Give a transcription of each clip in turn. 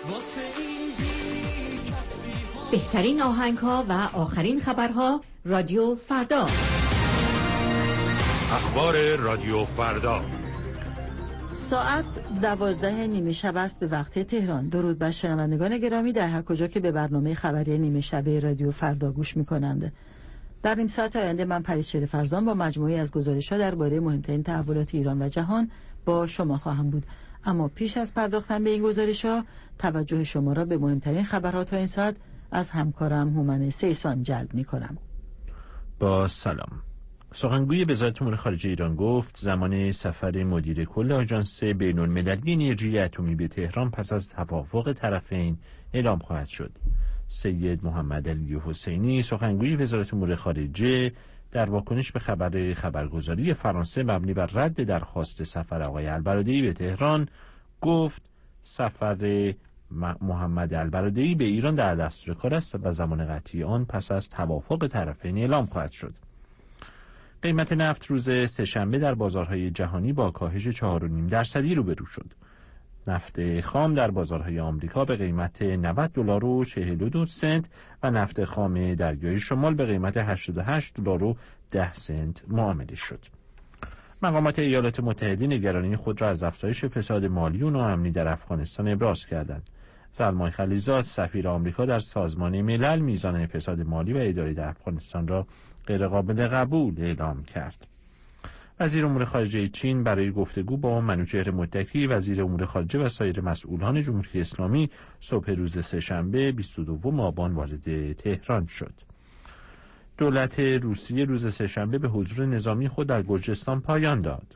بهترین آهنگ‌ها و آخرین خبرها رادیو فردا. اخبار رادیو فردا. ساعت 12 نیمه شب است به وقت تهران. درود بر شنوندگان گرامی در هر کجا که به برنامه خبری نیمه شب رادیو فردا گوش می‌کنند. در نیم ساعت آینده من پریسا فرزان با مجموعی از گزارش‌ها درباره مهمترین تحولات ایران و جهان با شما خواهم بود. اما پیش از پرداختن به این گزارش‌ها توجه شما را به مهمترین خبرها تا این ساعت از همکارم هومن سیسان جلب می‌کنم. با سلام. سخنگوی وزارت امور خارجه ایران گفت زمان سفر مدیر کل آژانس بین‌المللی انرژی اتمی به تهران پس از توافق طرفین اعلام خواهد شد. سید محمد علی حسینی سخنگوی وزارت امور خارجه در واکنش به خبرگزاری فرانسه مبنی بر رد درخواست سفر آقای البرادعی به تهران گفت سفر محمد البرادعی به ایران در دستور کار است و زمان قطعی آن پس از توافق طرفین اعلام خواهد شد. قیمت نفت روز سه‌شنبه در بازارهای جهانی با کاهش 4.5% روبرو شد. نفت خام در بازارهای آمریکا به قیمت $90.42 و نفت خام دریای شمال به قیمت $88.10 معامله شد. مقامات ایالات متحده نگرانی خود را از افزایش فساد مالی و ناامنی در افغانستان ابراز کردند. سلمان خلیزاد سفیر آمریکا در سازمان ملل میزان فساد مالی و اداری در افغانستان را غیرقابل قبول اعلام کرد. وزیر امور خارجه چین برای گفتگو با منوچهر متکی وزیر امور خارجه و سایر مسئولان جمهوری اسلامی صبح روز سه‌شنبه 22 آبان وارد تهران شد. دولت روسیه روز سه‌شنبه به حضور نظامی خود در گرجستان پایان داد.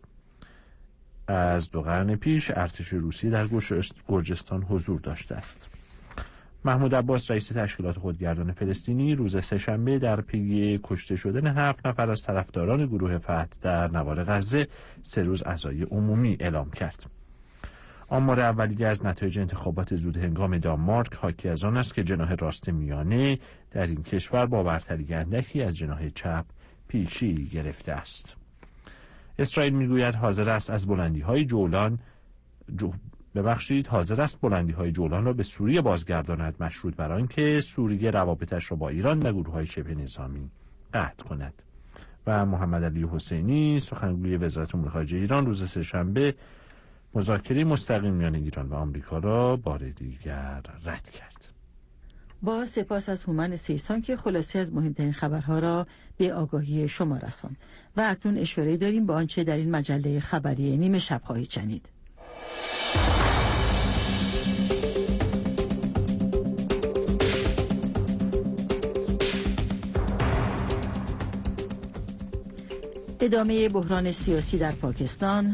از 2 قرن پیش ارتش روسیه در گرجستان حضور داشته است. محمود عباس رئیس تشکیلات خودگردان فلسطینی روز سه‌شنبه در پی کشته شدن 7 نفر از طرفداران گروه فتح در نوار غزه 3 روز عزای عمومی اعلام کرد. آمار اولیه از نتایج انتخابات زود هنگام دانمارک حاکی از آن است که جناح راست میانه در این کشور با برتری اندکی از جناح چپ پیشی گرفته است. اسرائیل میگوید حاضر است بلندی‌های جولان را به سوریه بازگرداند، مشروط بر آنکه سوریه روابطش را با ایران و گروه‌های شبه نظامی قطع کند. و محمد علی حسینی سخنگوی وزارت امور خارجه ایران روز سه‌شنبه مذاکره مستقیم میان ایران و آمریکا را بار دیگر رد کرد. با سپاس از هومن سیسان که خلاصه از مهمترین خبرها را به آگاهی شما رساند. و اکنون اشاره داریم به آنچه در این مجله خبری نیمه شب خواهید شنید. ادامه بحران سیاسی در پاکستان،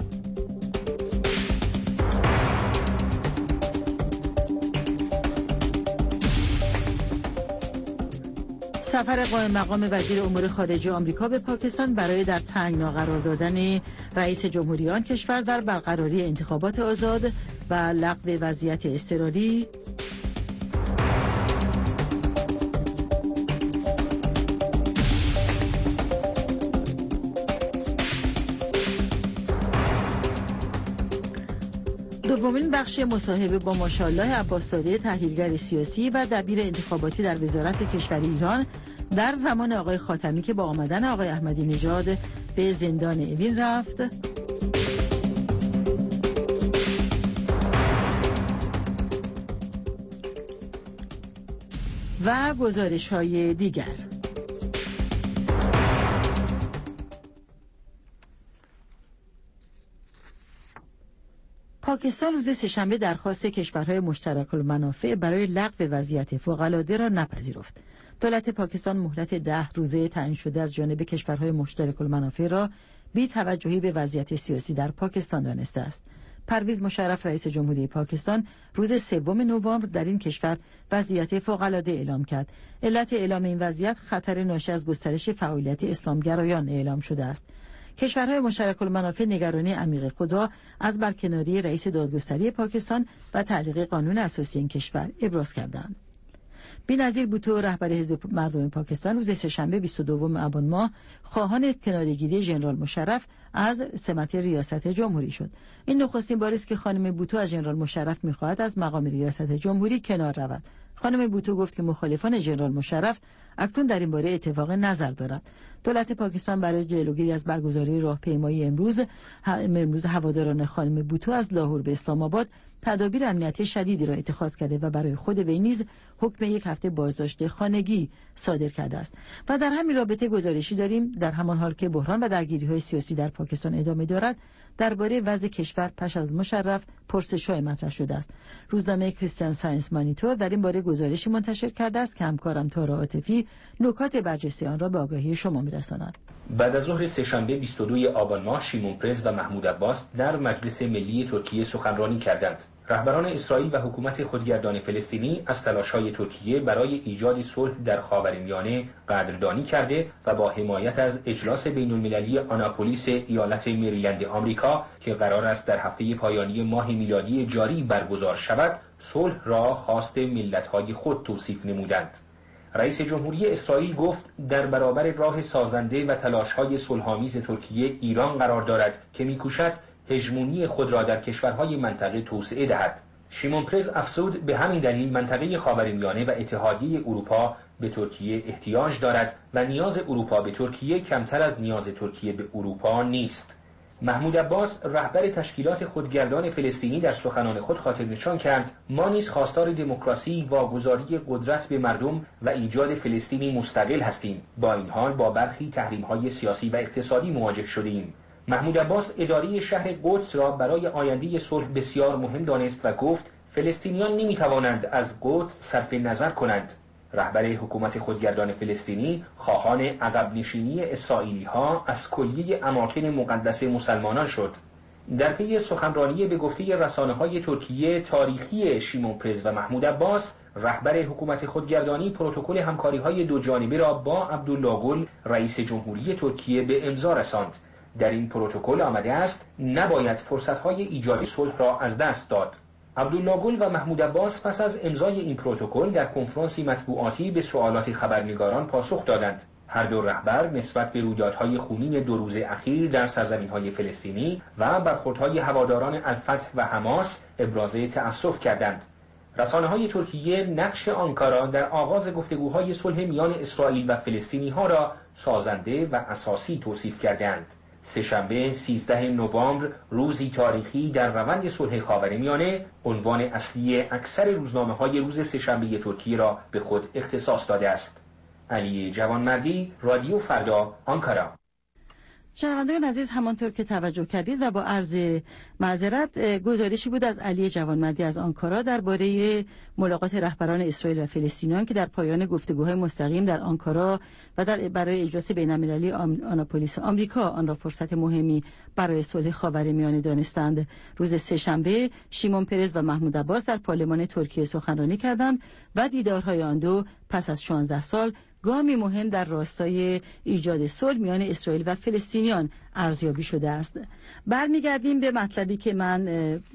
سفر قائم مقام وزیر امور خارجه آمریکا به پاکستان برای در تنگنا قرار دادن رئیس جمهوری آن کشور در برقراری انتخابات آزاد و لغو وضعیت اضطراری، دومین بخش مصاحبه با ماشاءالله عباس‌زاده تحلیلگر سیاسی و دبیر انتخاباتی در وزارت کشور ایران در زمان آقای خاتمی که با آمدن آقای احمدی نژاد به زندان اوین رفت و گزارش‌های دیگر. پاکستان روز سه‌شنبه درخواست کشورهای مشترک المنافع برای لغو وضعیت فوق‌العاده را نپذیرفت. دولت پاکستان مهلت 10 روزه تعیین شده از جانب کشورهای مشترک المنافع را بی توجهی به وضعیت سیاسی در پاکستان دانسته است. پرویز مشرف رئیس جمهوری پاکستان روز 3 نوامبر در این کشور وضعیت فوق‌العاده اعلام کرد. علت اعلام این وضعیت خطر ناشی از گسترش فعالیت اسلامگرایان اعلام شده است. کشورهای مشترک المنافع نگرانی عمیق خود را از برکناری رئیس دادگستری پاکستان و تعلیق قانون اساسی این کشور ابراز کردند. بی‌نظیر بوتو رهبر حزب مردم پاکستان روز سه‌شنبه 22 آبان ماه خواهان کناره‌گیری ژنرال مشرف از سمت ریاست جمهوری شد. این نخستین بار است که خانم بوتو از ژنرال مشرف می‌خواهد از مقام ریاست جمهوری کنار رود. خانم بوتو گفت که مخالفان ژنرال مشرف اکنون در این باره اتفاق نظر دارند. دولت پاکستان برای جلوگیری از برگزاری راهپیمایی امروز هواداران خانم بوتو از لاهور به اسلام آباد تدابیر امنیتی شدیدی را اتخاذ کرده و برای خود وی نیز حکم 1 هفته بازداشت خانگی صادر کرده است. و در همین رابطه گزارشی داریم در همان حال که بحران و درگیری‌های سیاسی در پاکستان ادامه دارد، درباره وضع کشور پس از مشرف پرسش‌های مطرح شده است. روزنامه کریستیان ساینس مانیتور در این باره گزارشی منتشر کرده است که همکارم تارا عاطفی نکات برجسته آن را به آگاهی شما می‌رساند. بعد از ظهر سه‌شنبه 22 آبان ماه شیمون پرز و محمود عباس در مجلس ملی ترکیه سخنرانی کردند. رهبران اسرائیل و حکومت خودگردان فلسطینی از تلاش‌های ترکیه برای ایجاد صلح در خاورمیانه قدردانی کرده و با حمایت از اجلاس بین‌المللی آناپولیس ایالت مریلند آمریکا که قرار است در هفته پایانی ماه میلادی جاری برگزار شود، صلح را خواست ملت‌های خود توصیف نمودند. رئیس جمهوری اسرائیل گفت در برابر راه سازنده و تلاش‌های صلح‌آمیز ترکیه ایران قرار دارد که می‌کوشد هژمونی خود را در کشورهای منطقه توسعه دهد. شیمون پرز افزود به همین دلیل منطقه خاورمیانه و اتحادیه اروپا به ترکیه احتیاج دارد و نیاز اروپا به ترکیه کمتر از نیاز ترکیه به اروپا نیست. محمود عباس رهبر تشکیلات خودگردان فلسطینی در سخنان خود خاطر نشان کرد ما نیز خواستار دموکراسی، واگذاری قدرت به مردم و ایجاد فلسطینی مستقل هستیم. با این حال با برخی تحریم‌های سیاسی و اقتصادی مواجه شدیم. محمود عباس اداره شهر قدس را برای آینده صلح بسیار مهم دانست و گفت فلسطینیان نمی‌توانند از قدس صرف نظر کنند. رهبر حکومت خودگردان فلسطینی خواهان عقب نشینی اسرائیلی‌ها از کلیه اماکن مقدس مسلمانان شد. در پی سخنرانی به گفته رسانه‌های ترکیه تاریخی شیمون پرز و محمود عباس، رهبر حکومت خودگردانی پروتکل همکاری‌های دو جانبه را با عبدالله گل رئیس جمهوری ترکیه به امضا رساند. در این پروتکل آمده است نباید فرصت‌های ایجاد صلح را از دست داد. عبدالله گل و محمود عباس پس از امضای این پروتکل در کنفرانسی مطبوعاتی به سوالات خبرنگاران پاسخ دادند. هر دو رهبر نسبت به رویدادهای خونین 2 روز اخیر در سرزمین‌های فلسطینی و برخوردهای هواداران الفتح و حماس ابراز تأسف کردند. رسانه‌های ترکیه نقش آنکارا در آغاز گفتگوهای صلح میان اسرائیل و فلسطینی‌ها را سازنده و اساسی توصیف کردند. سه‌شنبه 13 نوامبر روزی تاریخی در روند صلح خاورمیانه عنوان اصلی اکثر روزنامه‌های روز سه‌شنبه ترکیه را به خود اختصاص داده است. علی جوانمردی، رادیو فردا، آنکارا. شنوندگان عزیز، همانطور که توجه کردید و با عرض معذرت گزارشی بود از علی جوانمردی از آنکارا درباره ملاقات رهبران اسرائیل و فلسطینیان که در پایان گفتگوهای مستقیم در آنکارا و برای اجلاس بین‌المللی آناپولیس آمریکا آن را فرصت مهمی برای صلح خاورمیانه دانستند. روز سه‌شنبه شیمون پرز و محمود عباس در پارلمان ترکیه سخنرانی کردند و دیدارهای آن دو پس از 16 سال گامی مهم در راستای ایجاد صلح میان اسرائیل و فلسطینیان ارزیابی شده است. برمیگردیم به مطلبی که من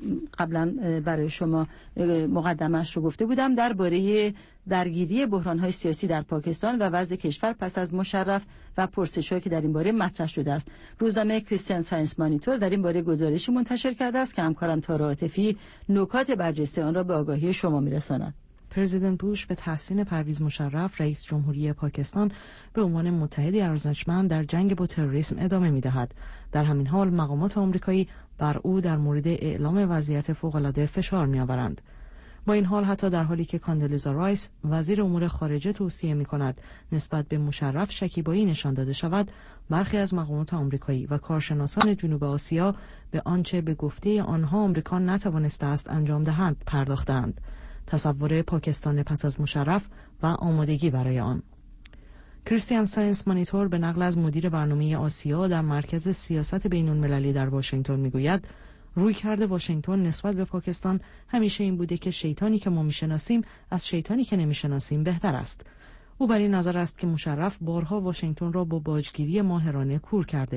قبلا برای شما مقدمه‌اش رو گفته بودم درباره درگیری بحران‌های سیاسی در پاکستان و وضع کشور پس از مشرف و پرسش‌هایی که در این باره مطرح شده است. روزنامه کریستیان ساینس مانیتور در این باره گزارشی منتشر کرده است که همکارم تارا عاطفی نکات برجسته آن را به آگاهی شما می‌رساند. پرزیدنت بوش به تحسین پرویز مشرف رئیس جمهوری پاکستان به عنوان متحدی ارزشمند در جنگ با تروریسم ادامه می‌دهد. در همین حال مقامات آمریکایی بر او در مورد اعلام وضعیت فوق‌العاده فشار می‌آورند. با این حال حتی در حالی که کاندلیزا رایس وزیر امور خارجه توصیه می‌کند نسبت به مشرف شکیبایی نشان داده شود، برخی از مقامات آمریکایی و کارشناسان جنوب آسیا به آنچه به گفته آنها آمریکا نتوانسته است انجام دهند پرداختند. تصور پاکستان پس از مشرف و آمادگی برای آن. کریستیان ساینس مانیتور به نقل از مدیر برنامه آسیا در مرکز سیاست بین‌المللی در واشنگتن میگوید رویکرد واشنگتن نسبت به پاکستان همیشه این بوده که شیطانی که ما میشناسیم از شیطانی که نمیشناسیم بهتر است. او بر این نظر است که مشرف بارها واشنگتن را با باجگیری ماهرانه کور کرده.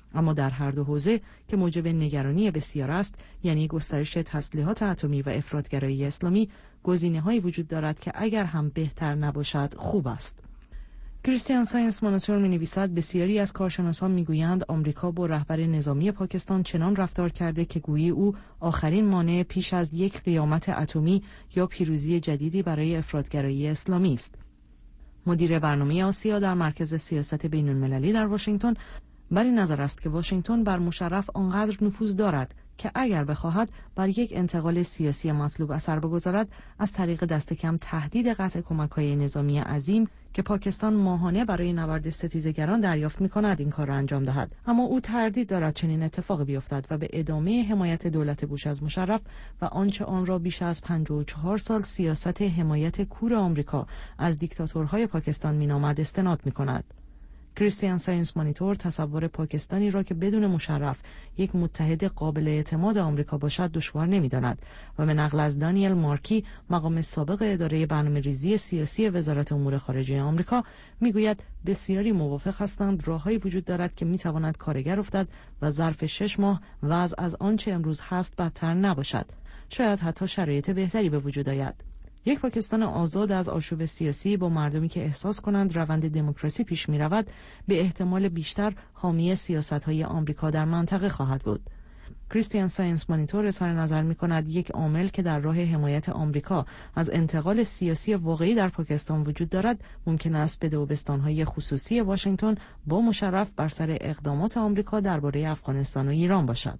اما در هر دو حوزه که موجب نگرانی بسیار است، یعنی گسترش تسلیحات اتمی و افراطگرایی اسلامی، گزینه‌هایی وجود دارد که اگر هم بهتر نباشد خوب است. کریستیان ساینس مانیتور می‌نویسد بسیاری از کارشناسان می‌گویند آمریکا با رهبر نظامی پاکستان چنان رفتار کرده که گویی او آخرین مانع پیش از یک قیامت اتمی یا پیروزی جدیدی برای افراطگرایی اسلامی است. مدیر برنامه آسیا در مرکز سیاست بین‌المللی در واشنگتن بر این نظر است که واشنگتن بر مشرف آنقدر نفوذ دارد که اگر بخواهد بر یک انتقال سیاسی مطلوب اثر بگذارد، از طریق دست کم تهدید قطع کمک‌های نظامی عظیم که پاکستان ماهانه برای نبرد ستیزگران دریافت می‌کند این کار را انجام دهد. اما او تردید دارد چنین اتفاقی بیفتد و به ادامه حمایت دولت بوش از مشرف و آنچه آن را بیش از 54 سال سیاست حمایت کور آمریکا از دیکتاتورهای پاکستان مینامد استناد می‌کند. کریستیان ساینس مانیتور تصور پاکستانی را که بدون مشرف یک متحد قابل اعتماد آمریکا باشد دشوار نمی‌داند و به نقل از دانیل مارکی، مقام سابق اداره برنامه‌ریزی سیاسی وزارت امور خارجه آمریکا، میگوید بسیاری موافق هستند راههایی وجود دارد که میتواند کارگر افتد و ظرف 6 ماه وضع از آنچه امروز هست بدتر نباشد. شاید حتی شرایط بهتری به وجود آید. یک پاکستان آزاد از آشوب سیاسی با مردمی که احساس کنند روند دموکراسی پیش می رود به احتمال بیشتر حامی سیاست‌های آمریکا در منطقه خواهد بود. کریستیان ساینس مانیتور اظهار نظر می کند یک عامل که در راه حمایت آمریکا از انتقال سیاسی واقعی در پاکستان وجود دارد ممکن است به دوربستان‌های خصوصی واشنگتن با مشرف بر سر اقدامات آمریکا درباره افغانستان و ایران باشد.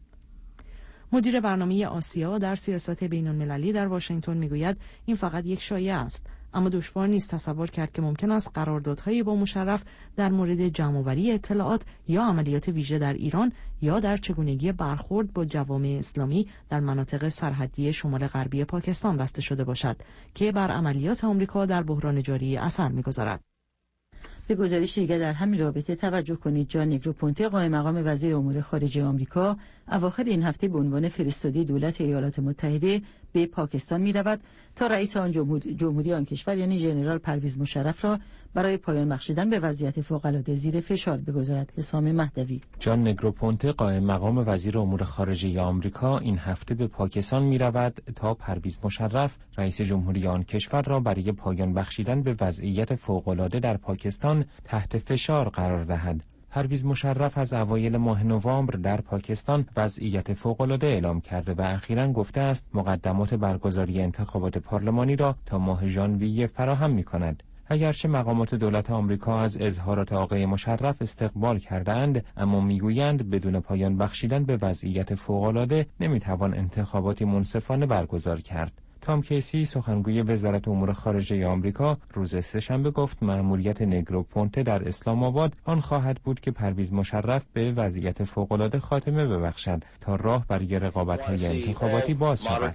مدیر برنامه آسیا در سیاست بین‌المللی در واشنگتن میگوید این فقط یک شایعه است، اما دشوار نیست تصور کرد که ممکن است قراردادهایی با مشرف در مورد جمع‌آوری اطلاعات یا عملیات ویژه در ایران یا در چگونگی برخورد با جوامع اسلامی در مناطق سرحدی شمال غربی پاکستان بسته شده باشد که بر عملیات آمریکا در بحران جاری اثر می‌گذارد. به گزارش دیگر در همین رابطه توجه کنید جان نگروپونته قائم مقام وزیر امور خارجه آمریکا اواخر این هفته به عنوان فرستاده دولت ایالات متحده به پاکستان می رود تا رئیس آن جمهوری آن کشور یعنی ژنرال پرویز مشرف را برای پایان بخشیدن به وضعیت فوق‌العاده زیر فشار بگذارد. حسام مهدوی. جان نگروپونته قائم مقام وزیر امور خارجه آمریکا این هفته به پاکستان می رود تا پرویز مشرف رئیس جمهوری آن کشور را برای پایان بخشیدن به وضعیت فوق‌العاده در پاکستان تحت فشار قرار دهد. پرویز مشرف از اوایل ماه نوامبر در پاکستان وضعیت فوق‌العاده اعلام کرده و اخیراً گفته است مقدمات برگزاری انتخابات پارلمانی را تا ماه ژانویه فراهم می‌کند. اگرچه مقامات دولت آمریکا از اظهارات آقای مشرف استقبال کردند، اما میگویند بدون پایان بخشیدن به وضعیت فوق‌العاده نمیتوان انتخاباتی منصفانه برگزار کرد. تام کیسی سخنگوی وزارت امور خارجه آمریکا روز سه‌شنبه گفت مأموریت نگروپونته در اسلام آباد آن خواهد بود که پرویز مشرف به وضعیت فوق‌العاده خاتمه ببخشد تا راه برای رقابت‌های انتخاباتی باز شود.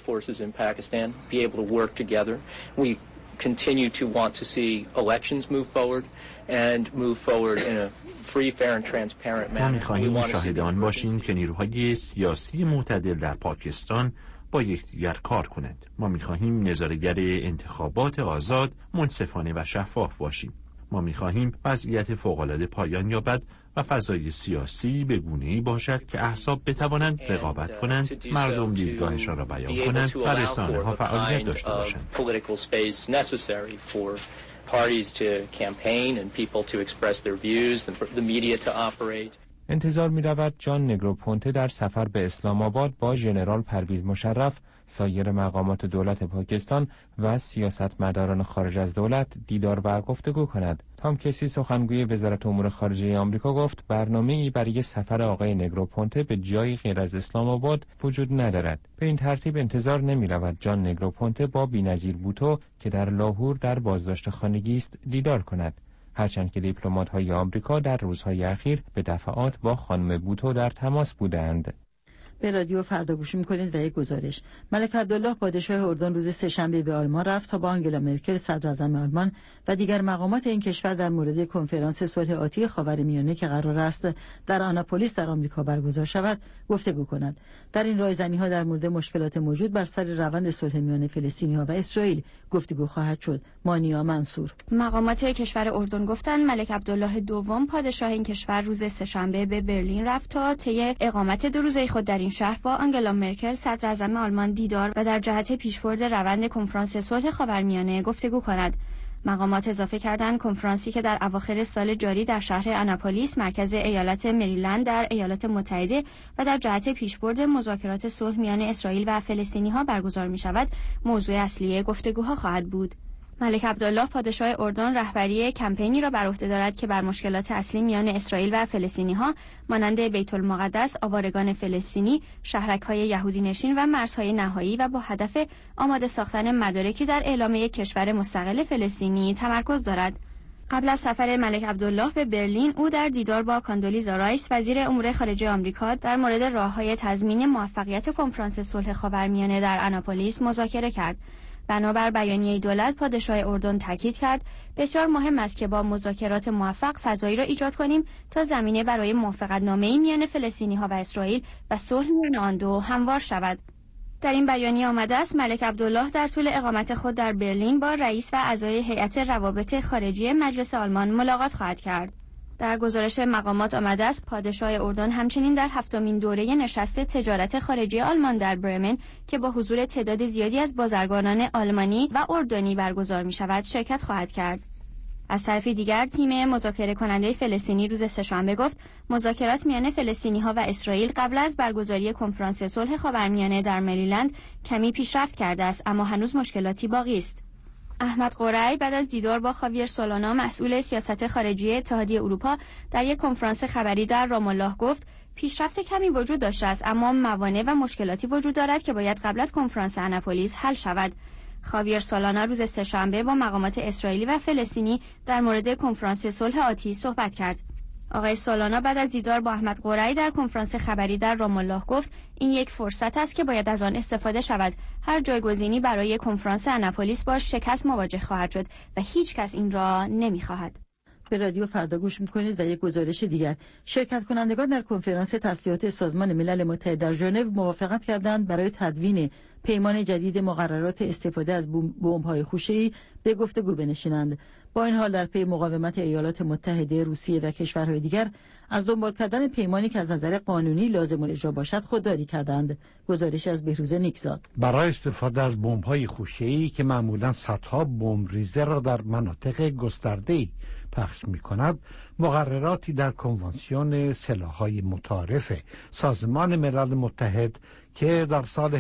continue to want to see elections move forward and move forward in a free, fair and transparent manner. ما می‌خواهیم شاهدان باشیم که نیروهای سیاسی معتدل در پاکستان با یکدیگر کار کنند. ما می‌خواهیم نظاره‌گر انتخابات آزاد، منصفانه و شفاف باشیم. ما می‌خواهیم وضعیت فوق‌العاده پایان یابد و فضای سیاسی به گونه‌ای باشد که احزاب بتوانند رقابت کنند، مردم دیدگاهشان را بیان کنند و رسانه‌ها فعالیت داشته باشند. انتظار می رود جان نگروپونته در سفر به اسلام آباد با ژنرال پرویز مشرف، سایر مقامات دولت پاکستان و سیاستمداران خارج از دولت دیدار و گفتگو کند. تام کیسی سخنگوی وزارت امور خارجه آمریکا گفت برنامه‌ای برای سفر آقای نگروپونته به جایی غیر از اسلام آباد وجود ندارد. به این ترتیب انتظار نمی رود جان نگروپونته با بی‌نظیر بوتو که در لاهور در بازداشت خانگی است دیدار کند. هرچند که دیپلمات‌های آمریکا در روزهای اخیر به دفعات با خانم بوتو در تماس بودند. به رادیو فردا گوش می‌کنید و یک گزارش. ملک عبدالله پادشاه اردن روز سه‌شنبه به آلمان رفت تا با آنگلا مرکل صدر اعظم آلمان و دیگر مقامات این کشور در مورد کنفرانس صلح آتی خاورمیانه که قرار است در آناپولیس در آمریکا برگزار شود گفتگو کنند. در این رایزنی‌ها در مورد مشکلات موجود بر سر روند صلح میان فلسطینی‌ها و اسرائیل گفتگو خواهد شد. مانیا منصور. مقامات کشور اردن گفتند ملک عبدالله دوم پادشاه این کشور روز سه‌شنبه به برلین رفت تا طی اقامت 2 روزه خود در این شهر با آنگلا مرکل صدر اعظم آلمان دیدار و در جهت پیشبرد روند کنفرانس صلح خاورمیانه گفتگو کند. مقامات اضافه کردند کنفرانسی که در اواخر سال جاری در شهر آناپولیس مرکز ایالت مریلند در ایالات متحده و در جهت پیشبرد مذاکرات صلح میان اسرائیل و فلسطینی‌ها برگزار می‌شود، موضوع اصلی گفتگوها خواهد بود. ملک عبدالله پادشاه اردن رهبری کمپینی را بر عهده دارد که بر مشکلات اصلی میان اسرائیل و فلسطینی‌ها مانند بیت المقدس، آوارگان فلسطینی، شهرک‌های یهودی نشین و مرزهای نهایی و با هدف آماده ساختن مدارکی در اعلامیه کشور مستقل فلسطینی تمرکز دارد. قبل از سفر ملک عبدالله به برلین، او در دیدار با کاندولیزا رایس وزیر امور خارجه آمریکا در مورد راه‌های تضمین موفقیت کنفرانس صلح خاورمیانه در آناپولیس مذاکره کرد. بنابر بیانیه دولت، پادشاه اردن تاکید کرد بسیار مهم است که با مذاکرات موفق فضایی را ایجاد کنیم تا زمینه برای موافقتنامه‌ای میان فلسطینی‌ها و اسرائیل و صلح میان آن دو هموار شود. در این بیانیه آمده است ملک عبدالله در طول اقامت خود در برلین با رئیس و اعضای هیئت روابط خارجی مجلس آلمان ملاقات خواهد کرد. در گزارش مقامات آمده است پادشاه اردن همچنین در 7مین دوره نشست تجارت خارجی آلمان در برمن که با حضور تعداد زیادی از بازرگانان آلمانی و اردنی برگزار می شود شرکت خواهد کرد. از طرف دیگر تیم مذاکره کننده فلسطینی روز سه‌شنبه گفت مذاکرات میان فلسطینی‌ها و اسرائیل قبل از برگزاری کنفرانس صلح خاورمیانه در مریلند کمی پیشرفت کرده است، اما هنوز مشکلاتی باقی است. احمد قرعی بعد از دیدار با خاویر سولانا مسئول سیاست خارجی اتحادیه اروپا در یک کنفرانس خبری در رام الله گفت پیشرفت کمی وجود داشته است، اما موانع و مشکلاتی وجود دارد که باید قبل از کنفرانس آناپولیس حل شود. خاویر سولانا روز سه‌شنبه با مقامات اسرائیلی و فلسطینی در مورد کنفرانس صلح آتی صحبت کرد. آقای سولانا بعد از دیدار با احمد قرعی در کنفرانس خبری در رام الله گفت این یک فرصت است که باید از آن استفاده شود. هر جایگزینی برای کنفرانس آناپولیس با شکست مواجه خواهد شد و هیچ کس این را نمی‌خواهد. به رادیو فردا گوش می‌کنید و یک گزارش دیگر. شرکت کنندگان در کنفرانس تسلیحات سازمان ملل متحد در ژنو موافقت کردند برای تدوین پیمان جدید مقررات استفاده از بمب‌های خوشه‌ای به گفتگو بنشینند. با این حال در پی مقاومت ایالات متحده، روسیه و کشورهای دیگر از دنبال کردن پیمانی که از نظر قانونی لازم الاجرا باشد خودداری کردند. گزارش از بهروز نیکزاد. برای استفاده از بمب‌های خوشه‌ای که معمولاً صدها بمب ریزه را در مناطق گسترده‌ای پخش می‌کند، مقرراتی در کنوانسیون سلاح‌های متعارف سازمان ملل متحد که در سال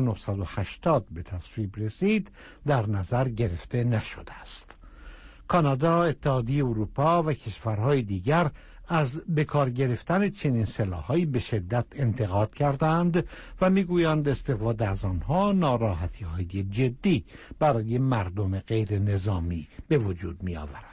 1980 به تصویب رسید در نظر گرفته نشده است. کانادا، اتحادیه اروپا و کشورهای دیگر از بکار گرفتن چنین سلاح‌هایی به شدت انتقاد کردند و میگویند استفاده از آنها ناراحتی‌های جدی برای مردم غیر نظامی به وجود می‌آورد.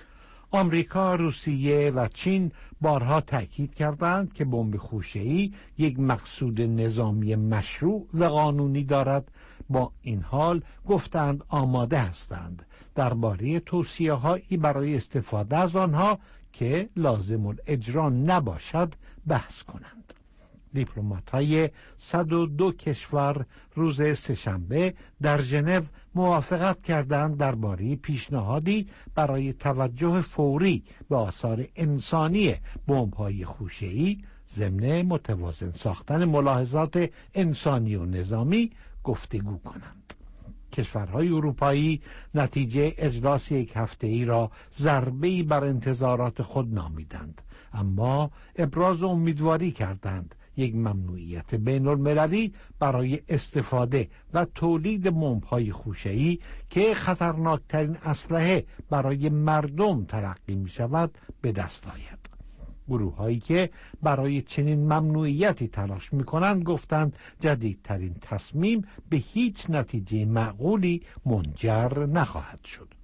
آمریکا، روسیه و چین بارها تأکید کردند که بمب خوشه‌ای یک مقصود نظامی مشروع و قانونی دارد. با این حال گفتند آماده هستند درباره توصیه‌هایی برای استفاده از آنها که لازم الاجرا نباشد بحث کنند. دیپلمات‌های 102 کشور روز سه‌شنبه در ژنو موافقت کردند درباره پیشنهادی برای توجه فوری به آثار انسانی بمب‌های خوشه‌ای ضمن متوازن ساختن ملاحظات انسانی و نظامی گفتگو کنند. کشورهای اروپایی نتیجه اجلاس یک هفته‌ای را ضربه‌ای بر انتظارات خود نامیدند، اما ابراز امیدواری کردند یک ممنوعیت بین المللی برای استفاده و تولید بمب‌های خوشه‌ای که خطرناکترین اسلحه برای مردم تلقی می شود به دست آید. گروه‌هایی که برای چنین ممنوعیتی تلاش می‌کنند گفتند جدیدترین تصمیم به هیچ نتیجه معقولی منجر نخواهد شد.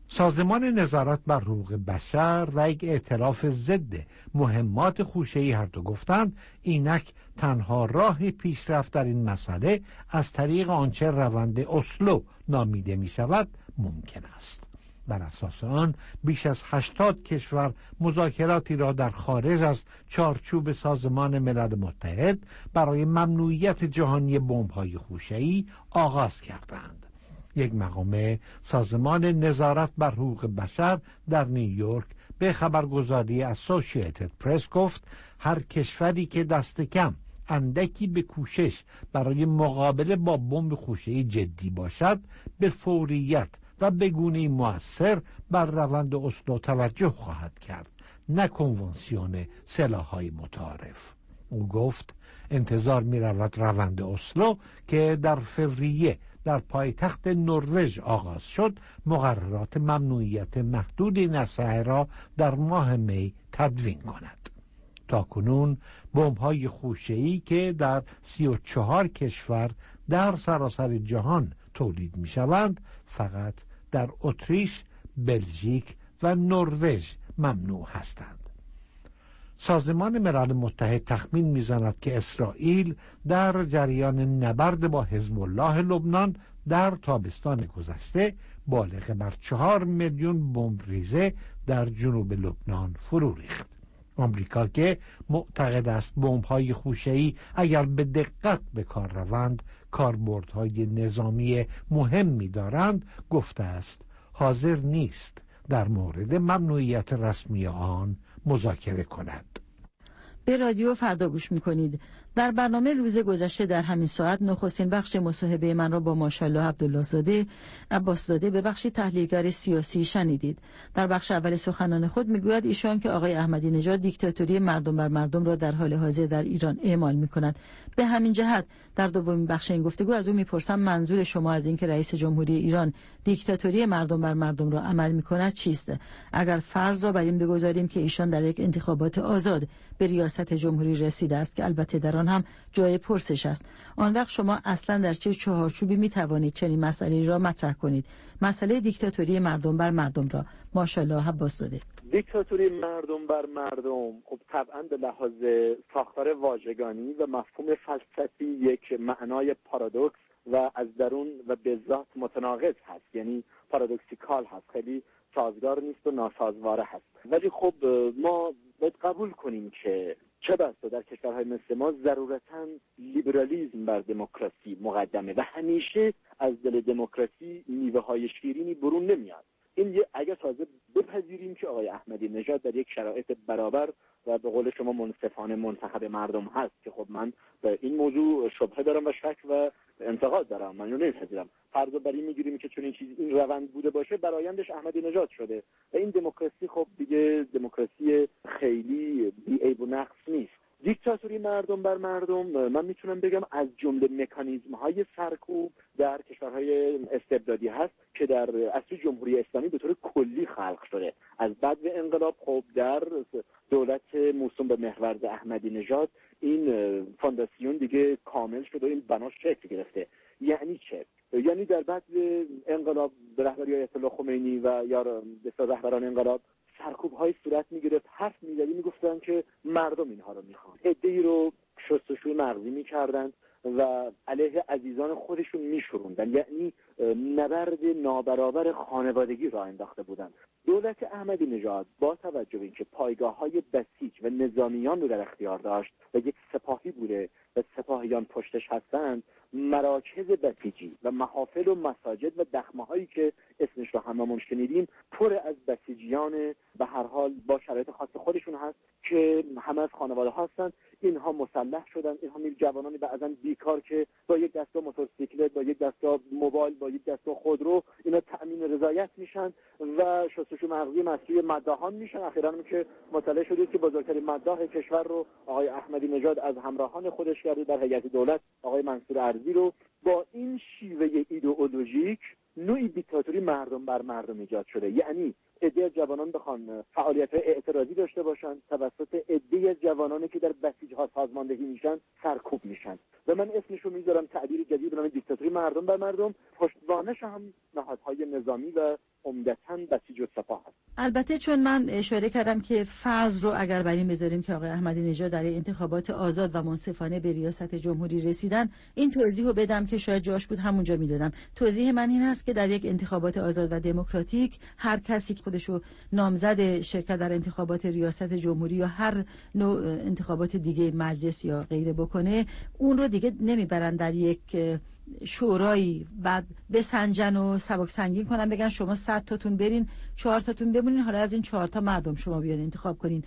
سازمان نظارت بر حقوق بشر و یک ائتلاف ضد مهمات خوشه‌ای هر دو گفتند اینک تنها راه پیشرفت در این مسئله از طریق آنچه روند اسلو نامیده می شود ممکن است. بر اساس آن بیش از 80 کشور مذاکراتی را در خارج از چارچوب سازمان ملل متحد برای ممنوعیت جهانی بمب‌های خوشه‌ای آغاز کردند. یک مقام سازمان نظارت بر حقوق بشر در نیویورک به خبرگزاری اسوسییتد پرس گفت هر کشوری که دست کم اندکی به کوشش برای مقابله با بمب خوشه‌ای جدی باشد به فوریت و به گونه‌ای مؤثر بر روند اسلو توجه خواهد کرد، نه کنوانسیون سلاح‌های متعارف. او گفت انتظار می‌رود روند اسلو که در فوریه در پایتخت نروژ آغاز شد مقررات ممنوعیت محدود این اسلحه را در ماه می تدوین کند. تاکنون بمب‌های خوشه‌ای که در 34 کشور در سراسر جهان تولید می‌شوند فقط در اتریش، بلژیک و نروژ ممنوع هستند. سازمان ملل متحد تخمین می‌زند که اسرائیل در جریان نبرد با حزب الله لبنان در تابستان گذشته بالغ بر 4 میلیون بمب ریزه در جنوب لبنان فرو ریخت. آمریکا که معتقد است بمب‌های خوشه‌ای اگر به دقت به کار روند کاربردهای نظامی مهمی دارند گفته است حاضر نیست در مورد ممنوعیت رسمی آن مذاکره کند. به رادیو فردا گوش می‌کنید. در برنامه روز گذشته در همین ساعت نخستین بخش مصاحبه من را با ماشاءالله عبدالله عباسزاده به بخش تحلیلگر سیاسی شنیدید. در بخش اول سخنان خود میگوید ایشان که آقای احمدی نژاد دیکتاتوری مردم بر مردم را در حال حاضر در ایران اعمال می‌کند. به همین جهت در دومین بخش این گفتگو از او میپرسم منظور شما از اینکه رئیس جمهوری ایران دیکتاتوری مردم بر مردم را عمل می‌کند چیست؟ اگر فرض را بر این بگذاریم که ایشان در یک انتخابات آزاد به ریاست جمهوری رسیده است که البته در آن هم جای پرسش است، آن وقت شما اصلا در چه چهارچوبی می توانید چنین مسئله را مطرح کنید؟ مسئله دیکتاتوری مردم بر مردم را. ماشاءالله عباسزاده. دیکتاتوری مردم بر مردم خب طبعا به لحاظ ساختار واژگانی و مفهوم فلسفی یک معنای پارادوکس و از درون و به ذات متناقض هست، یعنی پارادوکسیکال هست، خیلی سازگار نیست و ناسازواره هست. ولی خب ما باید قبول کنیم که چه بسا در کشورهای مثل ما ضرورتاً لیبرالیسم بر دموکراسی مقدمه و همیشه از دل دموکراسی میوه های شیرینی برون نمیاد. این اگر تازه بپذیریم که آقای احمدی نژاد در یک شرایط برابر و به قول شما منصفانه منتخب مردم هست که خب من به این موضوع شبهه دارم و شک و انتقاد دارم، من رو نمیپذیرم. فرض بر این میگیریم که چون این چیز این روند بوده باشه برآیندش احمدی نژاد شده و این دموکراسی خب دیگه دموکراسی خیلی بی‌عیب و نقص نیست. دیکتاتوری مردم بر مردم من میتونم بگم از جمله مکانیزم‌های سرکوب در کشورهای استبدادی هست که در عصر جمهوری اسلامی به طور کلی خلق شده. از بعد انقلاب خب در دولت موسوم به محورز احمدی نژاد این فانداسیون دیگه کامل شده و این بناش شکل گرفته. یعنی چه؟ یعنی در بعد انقلاب به رهبری آیت الله خمینی و یا رهبران انقلاب سرکوب‌های صورت می‌گرفت، حرف می‌زدی می‌گفتن که مردم اینها رو می‌خوان. عده‌ای رو شستشوی مغزی می‌کردند و علیه عزیزان خودشون می‌شوروندن، یعنی نبرد نابرابر خانوادگی را انداخته بودند. دولت احمدی نژاد با توجه به اینکه پایگاه‌های بسیج و نظامیان رو در اختیار داشت و یک سپاهی بوده و سپاهیان پشتش هستند، مراکز بسیجی و محافل و مساجد و دخمه‌هایی که اسمش رو هممون شنیدیم پر از بسیجیان به هر حال با شرایط خاص خودشون هست که همه از خانواده هستند. اینها مسلح شدن، اینها جوانانی بعضن بیکار که با یک دسته موتورسیکلت، با یک دسته موبایل، با یک دسته خودرو اینا تأمین رضایت میشن و شستشو مغزی مسئول مداحان میشن. اخیراً هم که مطلع شدید که بزرگترین مداح کشور رو آقای احمدی نژاد از همراهان خودش کرده در هیئت دولت، آقای منصور ارزی رو. با این شیوه ایدئولوژیک نوعی دیکتاتوری مردم بر مردم ایجاد شده، یعنی عده جوانان بخوان فعالیت‌های اعتراضی داشته باشن، توسط عده جوانانی که در بسیج‌ها سازماندهی میشن سرکوب میشن و من اسمش رو میذارم تعبیر جدید به نام دیکتاتوری مردم بر مردم. پشتوانش هم نهادهای نظامی و عمدتاً بسیج و سپاه هست. البته چون من اشاره کردم که فرض رو اگر بر این بذاریم که آقای احمدی نژاد در انتخابات آزاد و منصفانه به ریاست جمهوری رسیدن، این توضیح رو بدم که شاید جاش بود همونجا میدادم. توضیح من این است که در یک انتخابات آزاد و دموکراتیک هر کسی که خودشو نامزد شرکت در انتخابات ریاست جمهوری یا هر نوع انتخابات دیگه مجلس یا غیره بکنه، اون رو دیگه نمیبرن در یک شورایی بعد بسنجن و سبک سنگین کنن بگن شما 100 تاتون برین 4 تاتون بمونین، حالا از این 4 تا مردم شما بیان انتخاب کنین.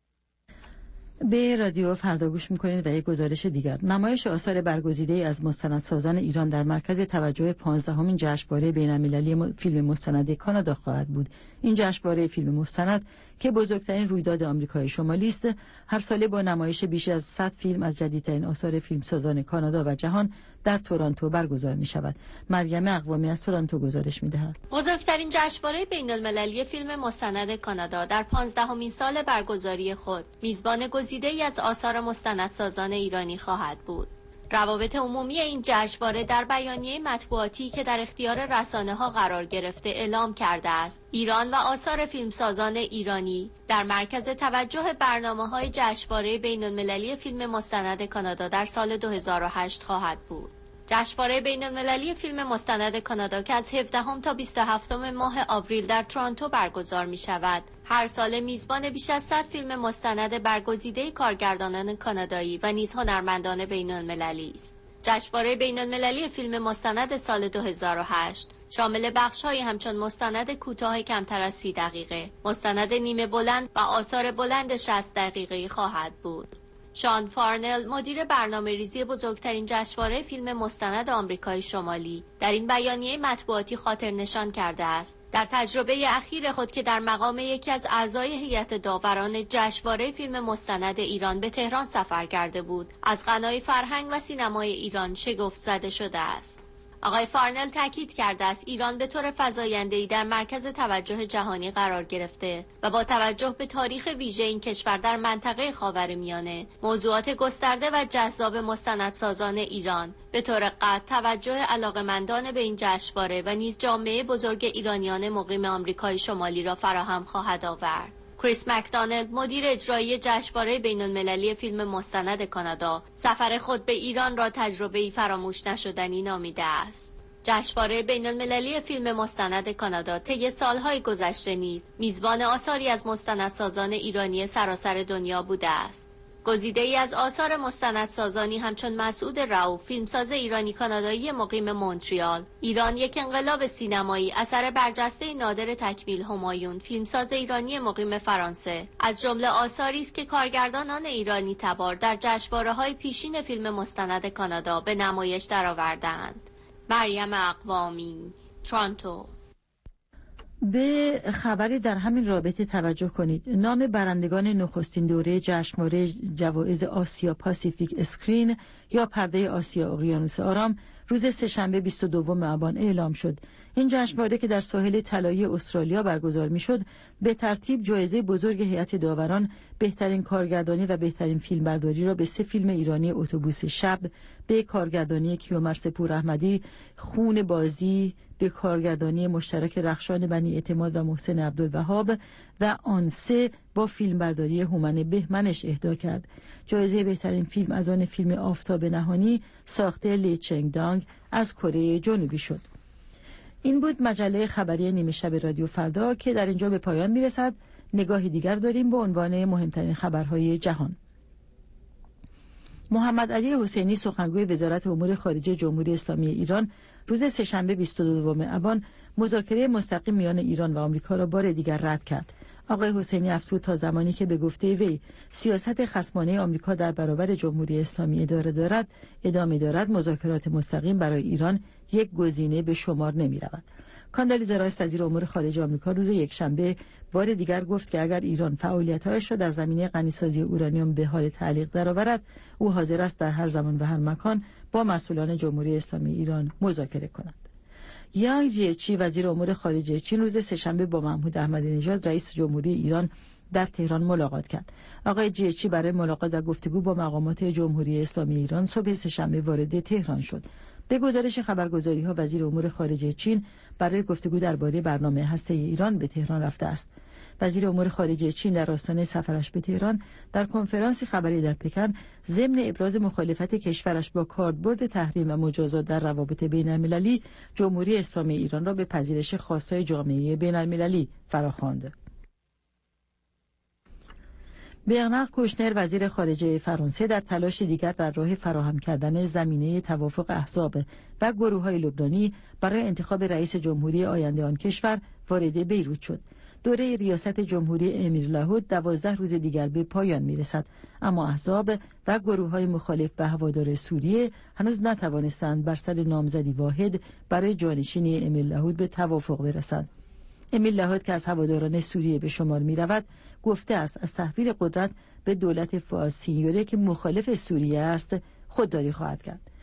به رادیو فردا گوش میکنید و یک گزارش دیگر. نمایش آثار برگزیده از مستندسازان ایران در مرکز توجه 15مین جشنواره بین‌المللی فیلم مستند کانادا خواهد بود. این جشنواره فیلم مستند که بزرگترین رویداد آمریکای شمالی است، هر ساله با نمایش بیش از 100 فیلم از جدیدترین آثار فیلمسازان کانادا و جهان در تورنتو برگزار می شود. مریم اقوامی از تورنتو گزارش می دهد. بزرگترین جشنواره بین‌المللی فیلم مستند کانادا در 15مین سال برگزاری خود میزبان گزیده‌ای از آثار مستندسازان ایرانی خواهد بود. روابط عمومی این جشنواره در بیانیه مطبوعاتی که در اختیار رسانه‌ها قرار گرفته اعلام کرده است ایران و آثار فیلمسازان ایرانی در مرکز توجه برنامه‌های جشنواره بین‌المللی فیلم مستند کانادا در سال 2008 خواهد بود. جشنواره بین‌المللی فیلم مستند کانادا که از 17 تا 27 ماه آوریل در تورنتو برگزار می شود، هر سال میزبان بیش از 100 فیلم مستند برگزیده کارگردانان کانادایی و نیز هنرمندان بین‌المللی است. جشنواره بین‌المللی فیلم مستند سال 2008 شامل بخش‌هایی همچون مستند کوتاه کمتر از 30 دقیقه، مستند نیمه بلند و آثار بلند 60 دقیقه‌ای خواهد بود. شان فارنل، مدیر برنامه‌ریزی بزرگترین جشنواره فیلم مستند آمریکای شمالی، در این بیانیه مطبوعاتی خاطر نشان کرده است در تجربه اخیر خود که در مقام یکی از اعضای هیئت داوران جشنواره فیلم مستند ایران به تهران سفر کرده بود، از غنای فرهنگ و سینمای ایران شگفت زده شده است. آقای فارنل تاکید کرده است ایران به طور فزاینده‌ای در مرکز توجه جهانی قرار گرفته و با توجه به تاریخ ویژه این کشور در منطقه خاورمیانه، موضوعات گسترده و جذاب مستندسازان ایران به طور قطع توجه علاقه‌مندان به این جشنواره و نیز جامعه بزرگ ایرانیان مقیم آمریکای شمالی را فراهم خواهد آورد. کریس مکدانلد، مدیر اجرایی جشنواره بین‌المللی فیلم مستند کانادا، سفر خود به ایران را تجربه‌ای فراموش نشدنی نامیده است. جشنواره بین‌المللی فیلم مستند کانادا طی سالهای گذشته نیز میزبان آثاری از مستندسازان ایرانی سراسر دنیا بوده است. گزیده‌ای از آثار مستندسازانی همچون مسعود رؤوف، فیلمساز ایرانی کانادایی مقیم مونتریال، ایران یک انقلاب سینمایی، اثر برجسته نادر تکمیل همایون، فیلمساز ایرانی مقیم فرانسه، از جمله آثاری است که کارگردانان ایرانی تبار در جشنواره‌های پیشین فیلم مستند کانادا به نمایش درآوردند. مریم اقوامی، تورنتو. به خبری در همین رابطه توجه کنید. نام برندگان نخستین دوره جشنواره جوایز آسیا پاسیفیک اسکرین یا پرده آسیا اقیانوس آرام روز سه‌شنبه 22 آبان اعلام شد. این جشنواره که در ساحل طلایی استرالیا برگزار می‌شد، به ترتیب جایزه بزرگ هیئت داوران، بهترین کارگردانی و بهترین فیلمبرداری را به 3 فیلم ایرانی اتوبوس شب، به کارگردانی کیومرث پوراحمدی، خون بازی، به کارگردانی مشترک رخشان بنی اعتماد و محسن عبدالوهاب و آن 3 با فیلمبرداری هومن بهمنش اهدا کرد. جایزه بهترین فیلم از آن فیلم آفتاب نهانی ساخته لی چنگ دانگ از کره جنوبی شد. این بود مجله خبری نیمه شب رادیو فردا که در اینجا به پایان میرسد. نگاهی دیگر داریم با عنوان مهمترین خبرهای جهان. محمد علی حسینی، سخنگوی وزارت امور خارجه جمهوری اسلامی ایران، روز سه‌شنبه 22 آبان مذاکره مستقیم میان ایران و آمریکا را بار دیگر رد کرد. آقای حسینی افزود تا زمانی که به گفته وی سیاست خصمانه آمریکا در برابر جمهوری اسلامی ادامه دارد، مذاکرات مستقیم برای ایران یک گزینه به شمار نمی رود. کاندالیزا رایس، وزیر امور خارجه آمریکا، روز یکشنبه بار دیگر گفت که اگر ایران فعالیت‌هایش را در زمینه غنیسازی اورانیوم به حال تعلیق درآورد، او حاضر است در هر زمان و هر مکان با مسئولان جمهوری اسلامی ایران مذاکره کند. یانگ جیچی وزیر امور خارجه چین روز سه‌شنبه با محمود احمدی نژاد رئیس جمهوری ایران در تهران ملاقات کرد. آقای جیچی برای ملاقات و گفتگو با مقامات جمهوری اسلامی ایران صبح سه‌شنبه وارد تهران شد. به گزارش خبرگزاری‌ها وزیر امور خارجه چین برای گفتگو درباره برنامه هسته‌ای ایران به تهران رفته است. وزیر امور خارجه چین در آستانه سفرش به تهران در کنفرانس خبری در پکن ضمن ابراز مخالفت کشورش با کاربرد تحریم و مجازات در روابط بین‌المللی، جمهوری اسلامی ایران را به پذیرش خواستهای جامعه بین‌المللی فراخواند. برنار کوشنر وزیر خارجه فرانسه در تلاش دیگر در راه فراهم کردن زمینه توافق احزاب و گروه‌های لبنانی برای انتخاب رئیس جمهوری آینده آن کشور وارد بیروت شد. دوره ریاست جمهوری امیر لاهود 12 روز دیگر به پایان میرسد، اما احزاب و گروه‌های مخالف و هوادار سوریه هنوز نتوانستند بر سر نامزدی واحد برای جانشینی امیر لاهود به توافق برسند. امیر لاهود که از هواداران سوریه به شمار می‌رود، گفته است از تحویل قدرت به دولت فؤاد سینیوره که مخالف سوریه است خودداری خواهد کرد.